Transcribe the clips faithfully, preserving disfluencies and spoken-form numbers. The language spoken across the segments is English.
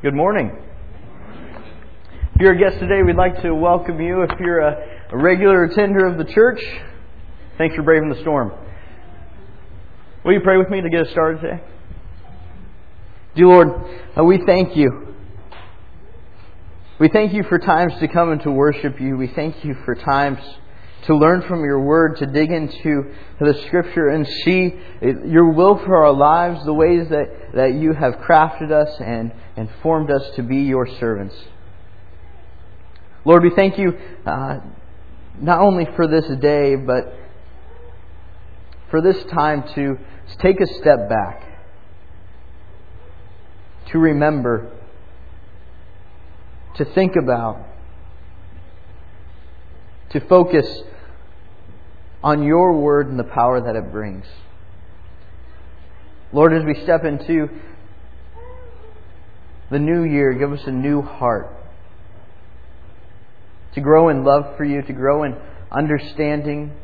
Good morning. If you're a guest today, we'd like to welcome you. If you're a, a regular attender of the church, thanks for braving the storm. Will you pray with me to get us started today? Dear Lord, uh, we thank you. We thank you for times to come and to worship you. We thank you for times to learn from your word, to dig into the Scripture and see your will for our lives, the ways that, that you have crafted us and, and formed us to be your servants. Lord, we thank you uh, not only for this day, but for this time to take a step back, to remember, to think about, to focus on your word and the power that it brings. Lord, as we step into the new year, give us a new heart to grow in love for you, to grow in understanding,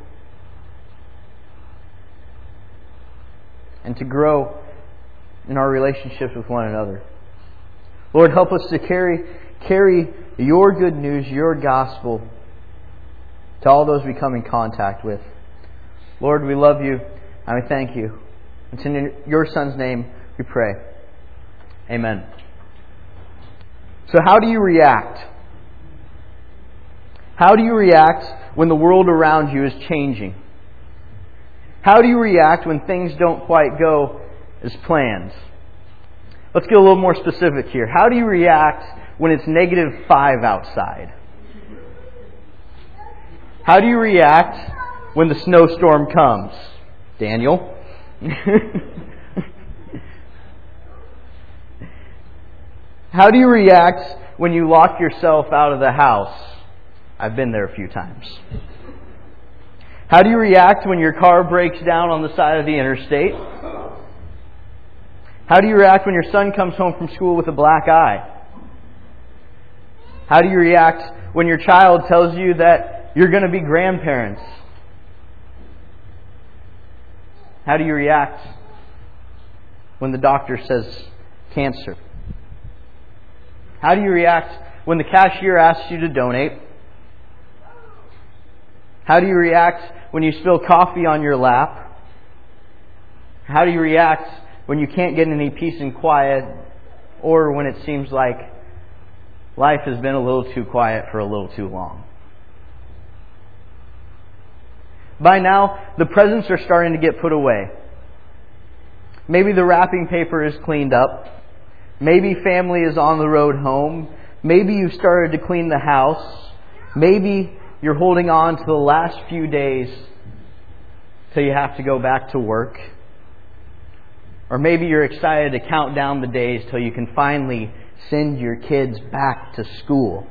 and to grow in our relationships with one another. Lord, help us to carry, carry your good news, your gospel, to all those we come in contact with. Lord, we love you and we thank you. It's in your Son's name we pray. Amen. So how do you react? How do you react when the world around you is changing? How do you react when things don't quite go as planned? Let's get a little more specific here. How do you react when it's negative five outside? How do you react when the snowstorm comes? Daniel? How do you react when you lock yourself out of the house? I've been there a few times. How do you react when your car breaks down on the side of the interstate? How do you react when your son comes home from school with a black eye? How do you react when your child tells you that you're going to be grandparents? How do you react when the doctor says cancer? How do you react when the cashier asks you to donate? How do you react when you spill coffee on your lap? How do you react when you can't get any peace and quiet, or when it seems like life has been a little too quiet for a little too long? By now, the presents are starting to get put away. Maybe the wrapping paper is cleaned up. Maybe family is on the road home. Maybe you've started to clean the house. Maybe you're holding on to the last few days till you have to go back to work. Or maybe you're excited to count down the days till you can finally send your kids back to school.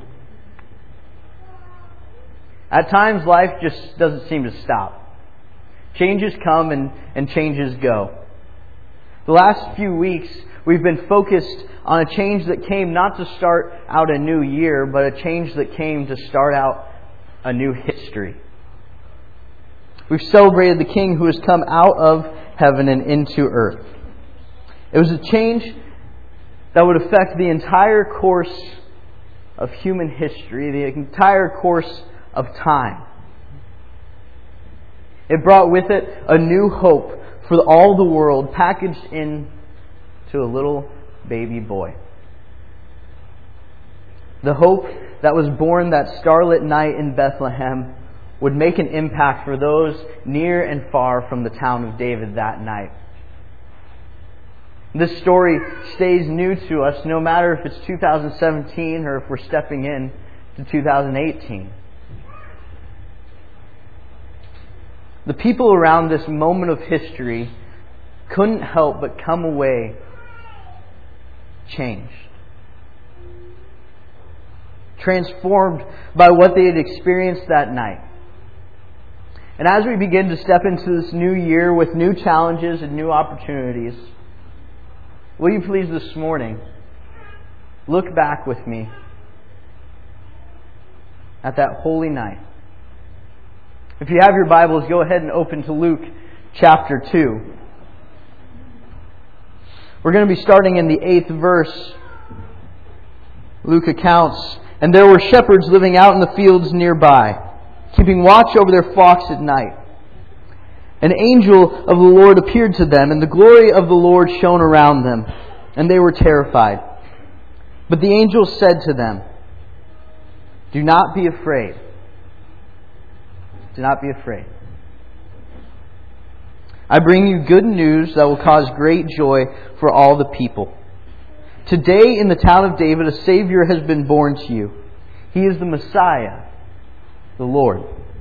At times, life just doesn't seem to stop. Changes come and, and changes go. The last few weeks, we've been focused on a change that came not to start out a new year, but a change that came to start out a new history. We've celebrated the King who has come out of heaven and into earth. It was a change that would affect the entire course of human history, the entire course of time. It brought with it a new hope for all the world, packaged in to a little baby boy. The hope that was born that starlit night in Bethlehem would make an impact for those near and far from the town of David that night. This story stays new to us no matter if it's two thousand seventeen or if we're stepping in to two thousand eighteen. The people around this moment of history couldn't help but come away changed, transformed by what they had experienced that night. And as we begin to step into this new year with new challenges and new opportunities, will you please this morning look back with me at that holy night? If you have your Bibles, go ahead and open to Luke chapter two. We're going to be starting in the eighth verse Luke accounts, "And there were shepherds living out in the fields nearby, keeping watch over their flocks at night. An angel of the Lord appeared to them, and the glory of the Lord shone around them, and they were terrified. But the angel said to them, 'Do not be afraid. Do not be afraid. I bring you good news that will cause great joy for all the people. Today in the town of David a Savior has been born to you. He is the Messiah, the Lord.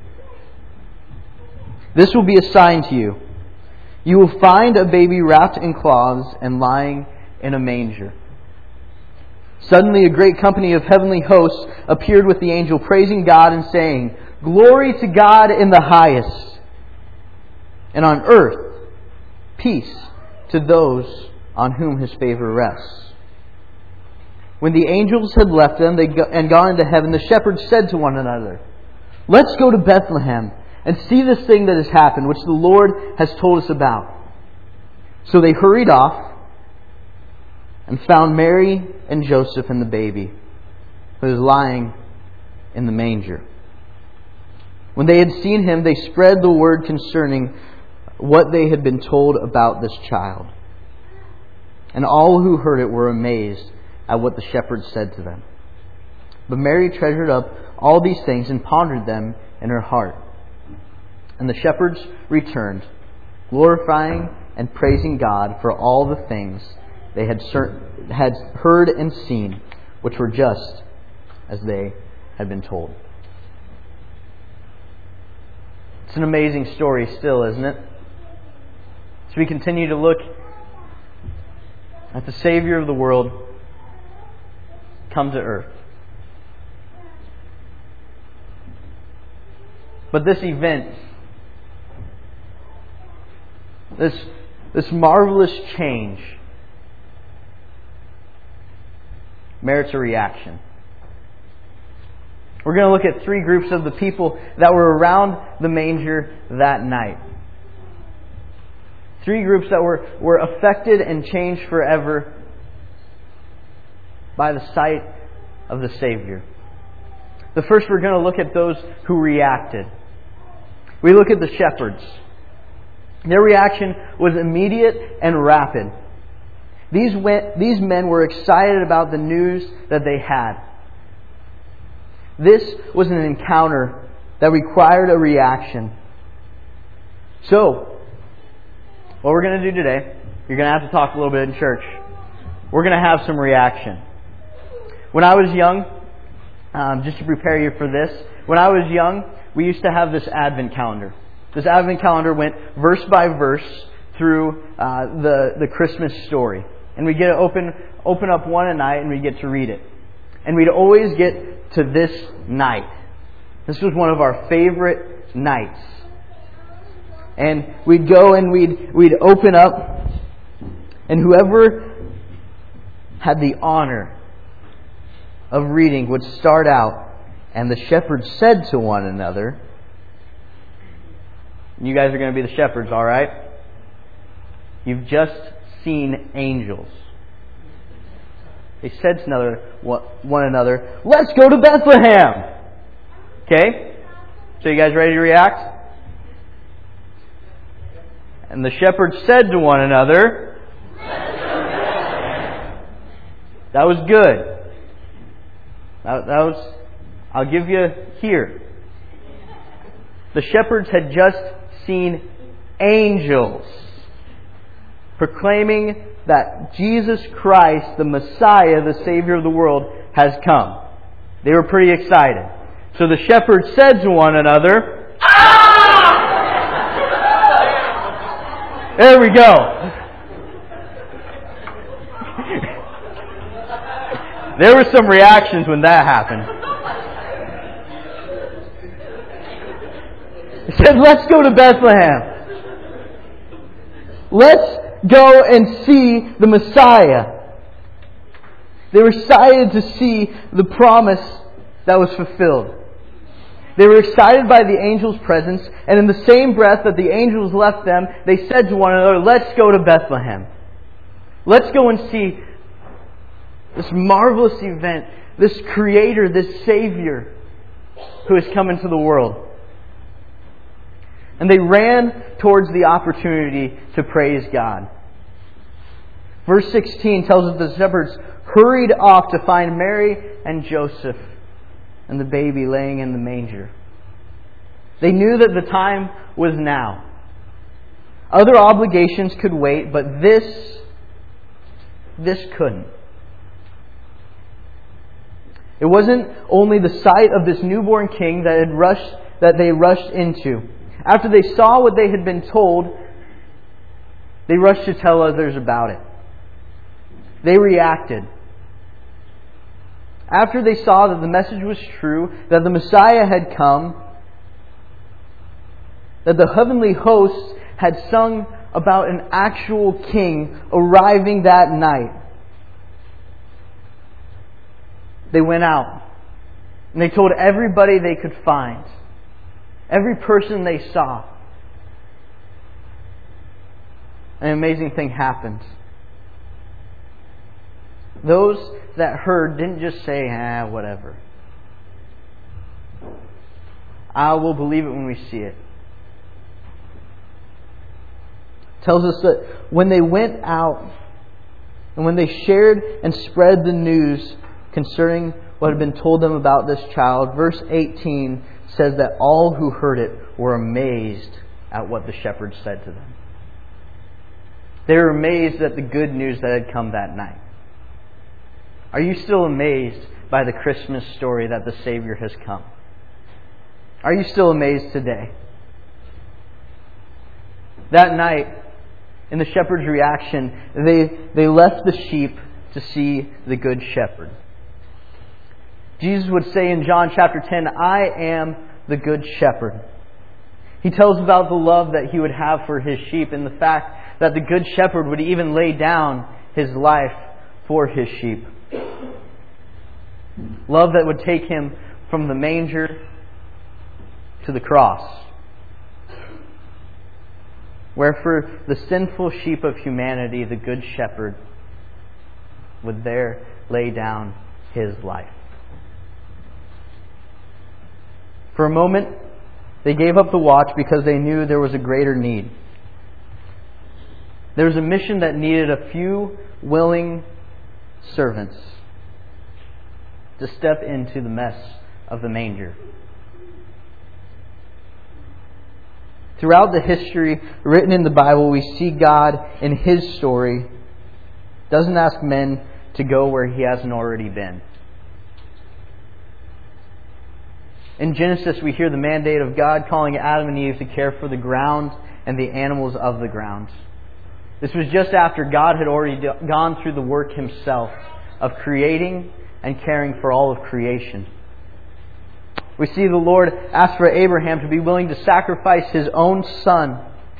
This will be a sign to you. You will find a baby wrapped in cloths and lying in a manger.' Suddenly a great company of heavenly hosts appeared with the angel, praising God and saying, 'Glory to God in the highest, and on earth peace to those on whom His favor rests.' When the angels had left them they go- and gone into heaven, the shepherds said to one another, 'Let's go to Bethlehem and see this thing that has happened, which the Lord has told us about.' So they hurried off and found Mary and Joseph and the baby, who was lying in the manger. When they had seen Him, they spread the word concerning what they had been told about this child. And all who heard it were amazed at what the shepherds said to them. But Mary treasured up all these things and pondered them in her heart. And the shepherds returned, glorifying and praising God for all the things they had had heard and seen, which were just as they had been told." It's an amazing story still, isn't it? As we continue to look at the Savior of the world come to earth. But this event, this, this marvelous change, merits a reaction. We're going to look at three groups of the people that were around the manger that night. Three groups that were, were affected and changed forever by the sight of the Savior. The first, we're going to look at those who reacted. We look at the shepherds. Their reaction was immediate and rapid. These went, these men were excited about the news that they had. This was an encounter that required a reaction. So, what we're going to do today, you're going to have to talk a little bit in church. We're going to have some reaction. When I was young, um, just to prepare you for this, when I was young, we used to have this Advent calendar. This Advent calendar went verse by verse through uh, the, the Christmas story. And we get to open, open up one a night and we get to read it. And we'd always get to this night. This was one of our favorite nights. And we'd go and we'd, we'd open up, and whoever had the honor of reading would start out, "And the shepherds said to one another." You guys are going to be the shepherds, all right? You've just seen angels. They said to another, one another, "Let's go to Bethlehem." Okay? So you guys ready to react? "And the shepherds said to one another," that was good. That, that was, I'll give you here. The shepherds had just seen angels proclaiming that Jesus Christ, the Messiah, the Savior of the world, has come. They were pretty excited. So the shepherds said to one another, "Ah!" There we go. There were some reactions when that happened. They said, "Let's go to Bethlehem. Let's go and see the Messiah." They were excited to see the promise that was fulfilled. They were excited by the angel's presence, and in the same breath that the angels left them, they said to one another, "Let's go to Bethlehem. Let's go and see This marvelous event, this Creator, this Savior who has come into the world. And they ran towards the opportunity to praise God. Verse sixteen tells us the shepherds hurried off to find Mary and Joseph and the baby laying in the manger. They knew that the time was now. Other obligations could wait, but this, this couldn't. It wasn't only the sight of this newborn king that had rushed that they rushed into. After they saw what they had been told, they rushed to tell others about it. They reacted. After they saw that the message was true, that the Messiah had come, that the heavenly hosts had sung about an actual king arriving that night, they went out and they told everybody they could find, every person they saw. An amazing thing happened. Those that heard didn't just say, ah, whatever. I will believe it when we see it. It tells us that when they went out and when they shared and spread the news concerning what had been told them about this child, verse eighteen says that all who heard it were amazed at what the shepherds said to them. They were amazed at the good news that had come that night. Are you still amazed by the Christmas story that the Savior has come? Are you still amazed today? That night, in the shepherd's reaction, they, they left the sheep to see the good shepherd. Jesus would say in John chapter ten, I am the good shepherd. He tells about the love that He would have for His sheep and the fact that the good shepherd would even lay down His life for His sheep. Love that would take Him from the manger to the cross, where for the sinful sheep of humanity, the good shepherd would there lay down His life. For a moment, they gave up the watch because they knew there was a greater need. There was a mission that needed a few willing servants to step into the mess of the manger. Throughout the history written in the Bible, we see God in His story doesn't ask men to go where He hasn't already been. In Genesis, we hear the mandate of God calling Adam and Eve to care for the ground and the animals of the ground. This was just after God had already gone through the work Himself of creating and caring for all of creation. We see the Lord ask for Abraham to be willing to sacrifice his own son.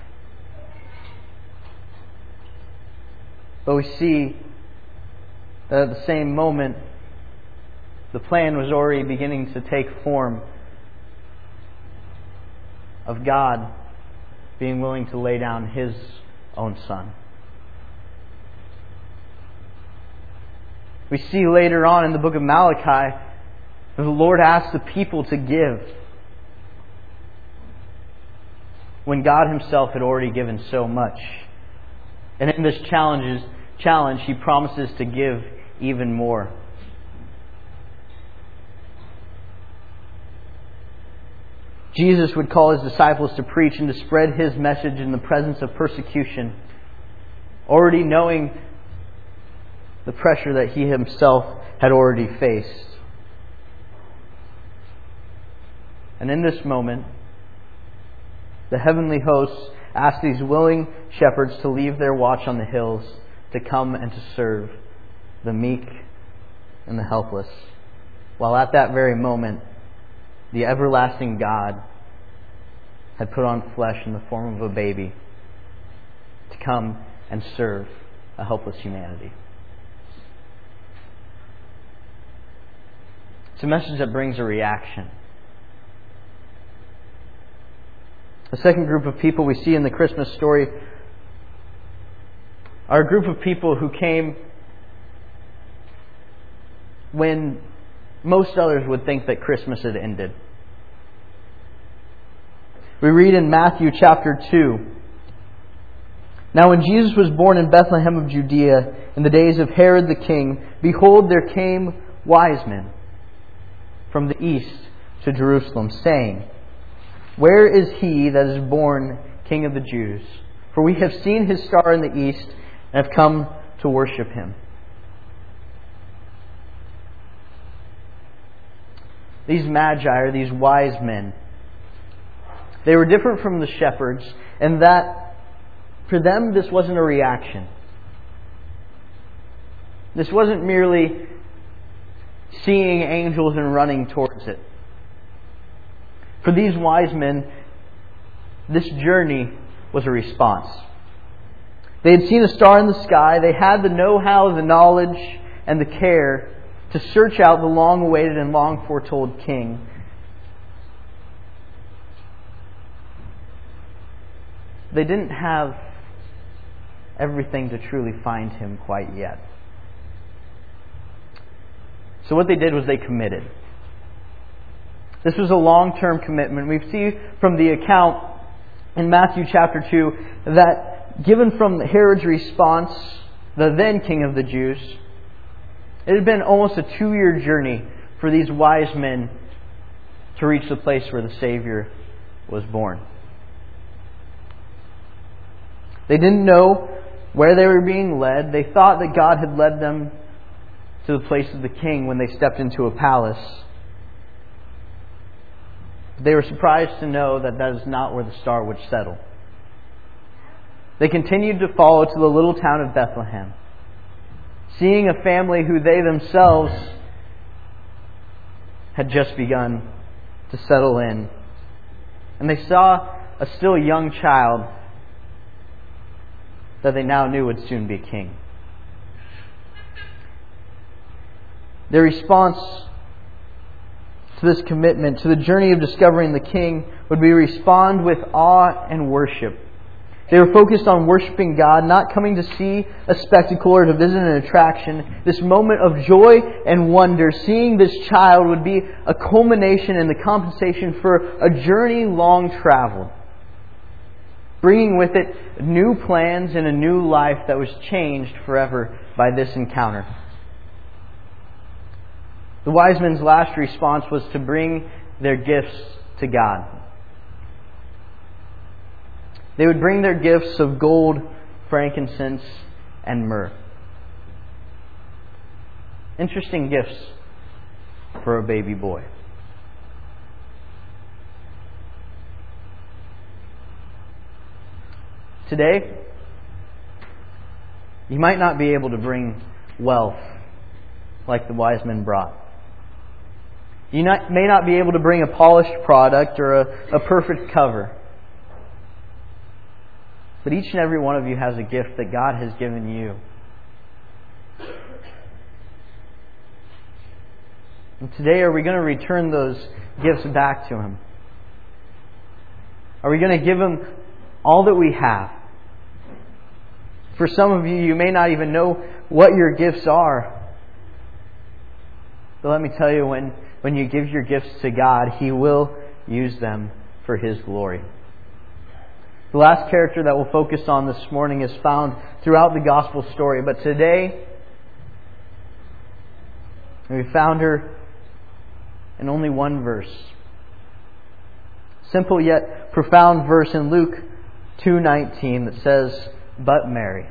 But we see that at the same moment, the plan was already beginning to take form of God being willing to lay down His own Son. We see later on in the book of Malachi that the Lord asked the people to give when God Himself had already given so much. And in this challenges, challenge, He promises to give even more. Jesus would call His disciples to preach and to spread His message in the presence of persecution, already knowing the pressure that He Himself had already faced. And in this moment, the heavenly hosts asked these willing shepherds to leave their watch on the hills to come and to serve the meek and the helpless. While at that very moment, the everlasting God had put on flesh in the form of a baby to come and serve a helpless humanity. It's a message that brings a reaction. The second group of people we see in the Christmas story are a group of people who came when most others would think that Christmas had ended. We read in Matthew chapter two, "Now when Jesus was born in Bethlehem of Judea in the days of Herod the king, behold, there came wise men from the east to Jerusalem, saying, Where is he that is born King of the Jews? For we have seen his star in the east and have come to worship him." These magi, or these wise men, they were different from the shepherds in that for them this wasn't a reaction. This wasn't merely seeing angels and running towards it. For these wise men, this journey was a response. They had seen a star in the sky. They had the know-how, the knowledge, and the care to search out the long-awaited and long-foretold King. They didn't have everything to truly find Him quite yet. So what they did was they committed. This was a long-term commitment. We see from the account in Matthew chapter two that given from Herod's response, the then King of the Jews, it had been almost a two-year journey for these wise men to reach the place where the Savior was born. They didn't know where they were being led. They thought that God had led them to the place of the king when they stepped into a palace. They were surprised to know that that is not where the star would settle. They continued to follow to the little town of Bethlehem, seeing a family who they themselves had just begun to settle in. And they saw a still young child that they now knew would soon be king. Their response to this commitment, to the journey of discovering the King, would be respond with awe and worship. They were focused on worshiping God, not coming to see a spectacle or to visit an attraction. This moment of joy and wonder, seeing this child, would be a culmination and the compensation for a journey long traveled, bringing with it new plans and a new life that was changed forever by this encounter. The wise men's last response was to bring their gifts to God. They would bring their gifts of gold, frankincense, and myrrh. Interesting gifts for a baby boy. Today, you might not be able to bring wealth like the wise men brought. You not, may not be able to bring a polished product or a, a perfect cover. But each and every one of you has a gift that God has given you. And today, are we going to return those gifts back to Him? Are we going to give Him all that we have? For some of you, you may not even know what your gifts are. But let me tell you, when, when you give your gifts to God, He will use them for His glory. The last character that we'll focus on this morning is found throughout the gospel story. But today, we found her in only one verse. Simple yet profound verse in Luke two nineteen that says, "But Mary."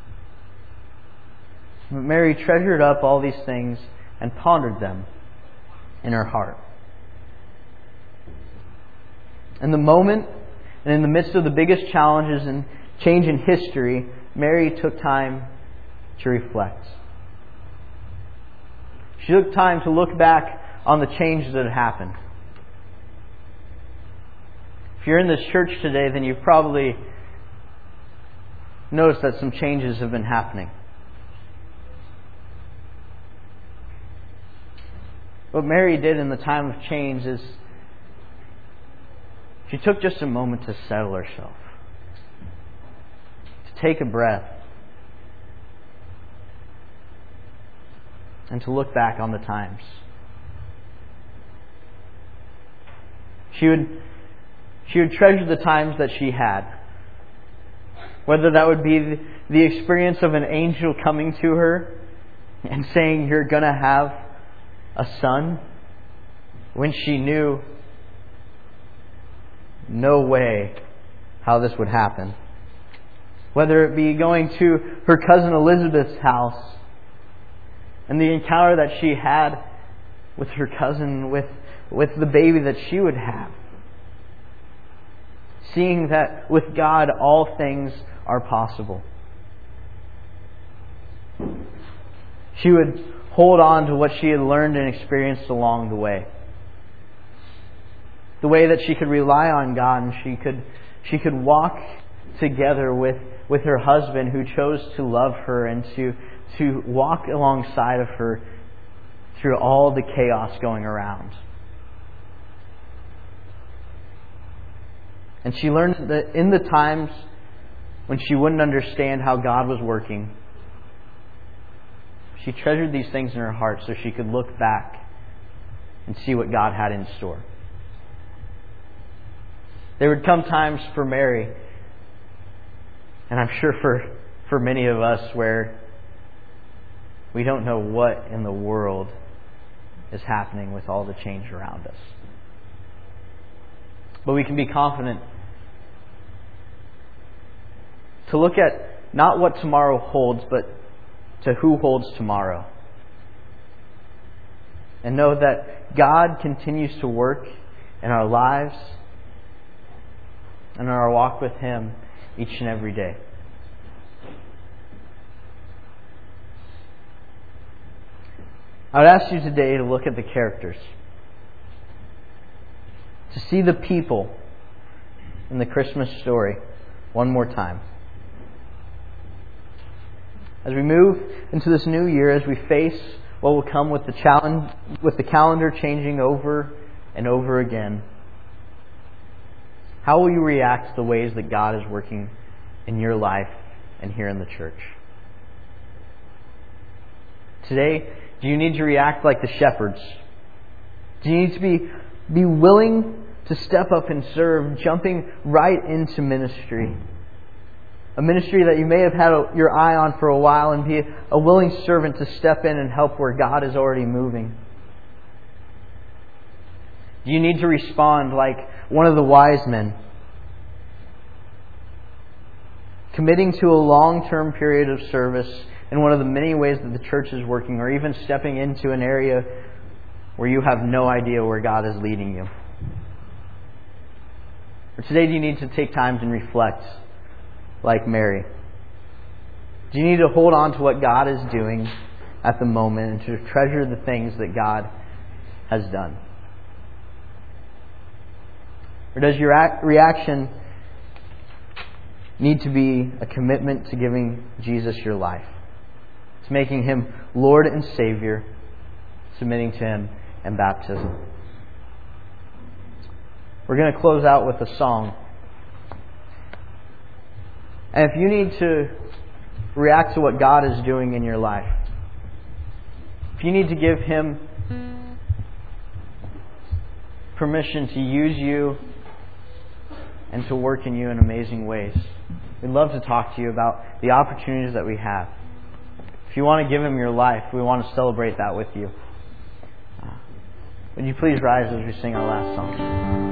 But Mary treasured up all these things and pondered them in her heart. In the moment and in the midst of the biggest challenges and change in history, Mary took time to reflect. She took time to look back on the changes that had happened. If you're in this church today, then you've probably noticed that some changes have been happening. What Mary did in the time of change is she took just a moment to settle herself, to take a breath, and to look back on the times. She would, she would treasure the times that she had. Whether that would be the experience of an angel coming to her and saying, "You're going to have a son," when she knew no way how this would happen. Whether it be going to her cousin Elizabeth's house and the encounter that she had with her cousin, with, with the baby that she would have. Seeing that with God all things are possible. She would hold on to what she had learned and experienced along the way. The way that she could rely on God and she could she could walk together with, with her husband who chose to love her and to, to walk alongside of her through all the chaos going around. And she learned that in the times when she wouldn't understand how God was working, she treasured these things in her heart so she could look back and see what God had in store. There would come times for Mary, and I'm sure for, for many of us, where we don't know what in the world is happening with all the change around us. But we can be confident to look at not what tomorrow holds, but to who holds tomorrow. And know that God continues to work in our lives and in our walk with Him each and every day. I would ask you today to look at the characters, to see the people in the Christmas story one more time. As we move into this new year, as we face what will come with the challenge, with the calendar changing over and over again, how will you react to the ways that God is working in your life and here in the church? Today, do you need to react like the shepherds? Do you need to be, be willing to step up and serve, jumping right into ministry? A ministry that you may have had a, your eye on for a while, and be a willing servant to step in and help where God is already moving. Do you need to respond like one of the wise men, committing to a long-term period of service in one of the many ways that the church is working, or even stepping into an area where you have no idea where God is leading you? Or today, do you need to take time and reflect like Mary? Do you need to hold on to what God is doing at the moment and to treasure the things that God has done? Or does your reaction need to be a commitment to giving Jesus your life, to making Him Lord and Savior, submitting to Him in baptism? We're going to close out with a song. And if you need to react to what God is doing in your life, if you need to give Him permission to use you and to work in you in amazing ways, we'd love to talk to you about the opportunities that we have. If you want to give Him your life, we want to celebrate that with you. Would you please rise as we sing our last song?